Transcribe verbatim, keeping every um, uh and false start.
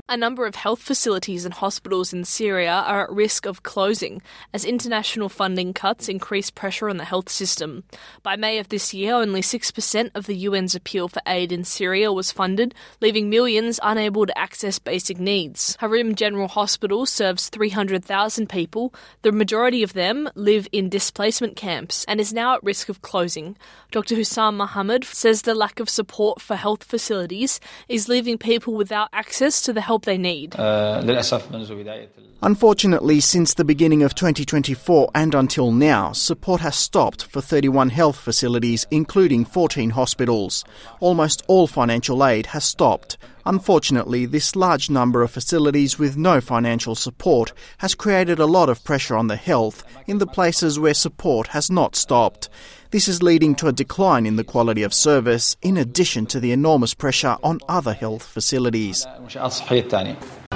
A number of health facilities and hospitals in Syria are at risk of closing as international funding cuts increase pressure on the health system. By May of this year, only six percent of the U N's appeal for aid in Syria was funded, leaving millions unable to access basic needs. Harim General Hospital serves three hundred thousand people. The majority of them live in displacement camps and is now at risk of closing. Doctor Hussam Mohammed says the lack of support for health facilities is leaving people without access to the help they need. Unfortunately, since the beginning of twenty twenty-four and until now, support has stopped for thirty-one health facilities, including fourteen hospitals. Almost all financial aid has stopped. Unfortunately, this large number of facilities with no financial support has created a lot of pressure on the health in the places where support has not stopped. This is leading to a decline in the quality of service, in addition to the enormous pressure on other health facilities.